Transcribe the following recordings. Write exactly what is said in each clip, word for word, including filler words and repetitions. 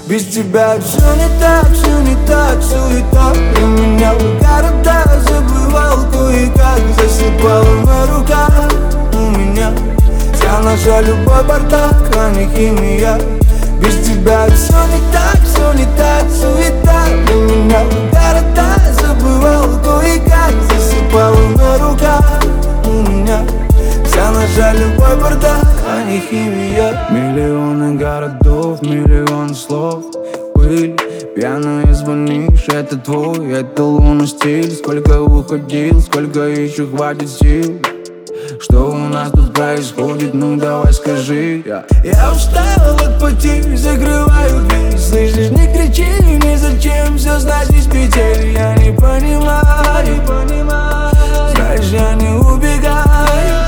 Без тебя все не так, все не так, суета. И меня в городах забывал кое-как. Засыпала на руках у меня вся наша любовь, бардак, а не химия. Без тебя все не так, все не так, суета. И меня в городах забывал кое-как. Засыпала на руках у меня вся наша любовь, бардак, а не химия. Миллионы городов, миллион слов, пыль, пьяная звонишь, это твой, это лунный стиль. Сколько уходил, сколько еще хватит сил. Что у нас тут происходит, ну давай скажи. Я, я устал от потерь, закрываю дверь. Слышишь, не кричи, ни зачем все знать без петель. Я не понимаю, не понимаю. Знаешь, я не убегаю.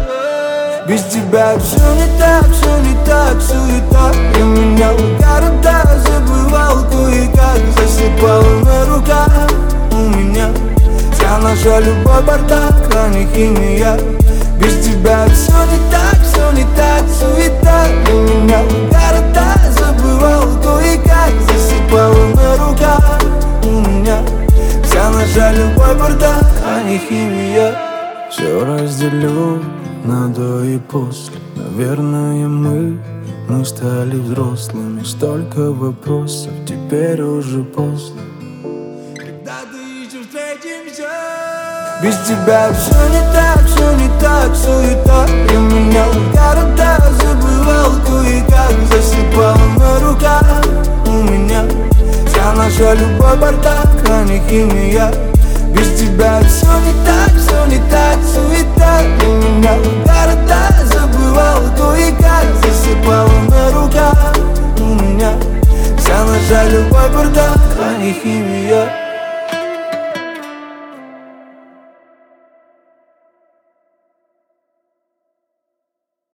Без тебя все не так, все не так, суета. И меня в городах забывал кое-как. Засыпала на руках у меня вся наша любовь, бардак, а не химия. Без тебя все не так, все не так, суета. И меня в городах забывал кое-как. Засыпала на руках у меня вся наша любовь, бардак, а не химия. Все разделю на до и после. Наверное, мы, мы стали взрослыми. Столько вопросов, теперь уже поздно. Когда ты еще встретимся? Без тебя все не так, все не так, суета. И меня в городах забывал кое-как. Засыпала на руках у меня вся наша любовь, бардак, а не химия. Без тебя все не так, все не так, суета. И меня в городах забывал кое-как. Засыпала на руках у меня вся наша любовь, бардак, а не химия.